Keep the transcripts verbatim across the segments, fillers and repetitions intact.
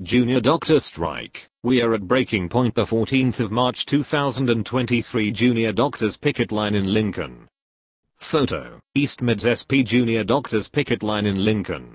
Junior doctor strike. We are at breaking point. The fourteenth of March two thousand twenty-three. Junior doctors picket line in Lincoln. Photo. East Mids S P Junior doctors picket line in Lincoln.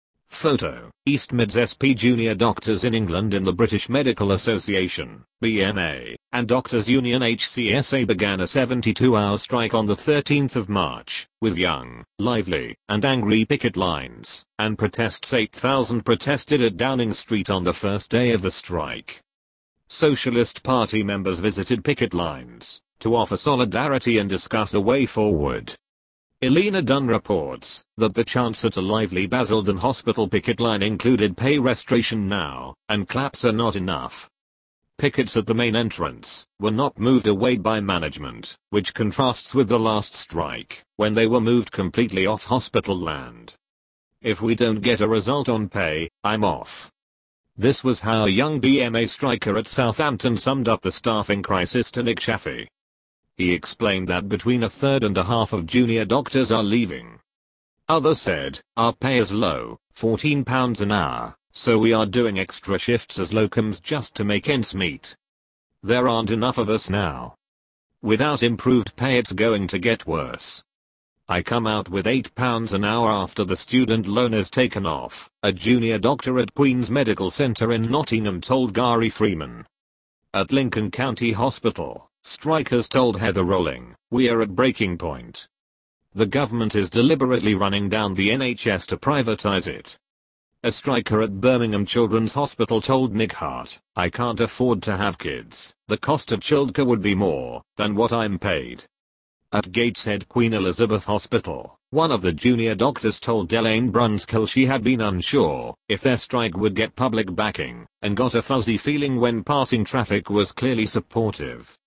Photo. East Mids S P Junior Doctors in England. In the British Medical Association, B M A, and Doctors Union H C S A began a seventy-two hour strike on the thirteenth of March, with young, lively, and angry picket lines, and protests. eight thousand protested at Downing Street on the first day of the strike. Socialist Party members visited picket lines to offer solidarity and discuss a way forward. Elena Dunn reports that the chants at a lively Basildon Hospital picket line included "pay restoration now," and "claps are not enough." Pickets at the main entrance were not moved away by management, which contrasts with the last strike, when they were moved completely off hospital land. "If we don't get a result on pay, I'm off." This was how a young B M A striker at Southampton summed up the staffing crisis to Nick Chaffee. He explained that between a third and a half of junior doctors are leaving. Others said, "Our pay is low, fourteen pounds an hour, so we are doing extra shifts as locums just to make ends meet. There aren't enough of us now. Without improved pay it's going to get worse. I come out with eight pounds an hour after the student loan is taken off," a junior doctor at Queen's Medical Centre in Nottingham told Gary Freeman. At Lincoln County Hospital, strikers told Heather Rolling, "We are at breaking point. The government is deliberately running down the N H S to privatize it." A striker at Birmingham Children's Hospital told Nick Hart, "I can't afford to have kids. The cost of childcare would be more than what I'm paid." At Gateshead Queen Elizabeth Hospital, one of the junior doctors told Delaine Brunskill she had been unsure if their strike would get public backing, and got a fuzzy feeling when passing traffic was clearly supportive.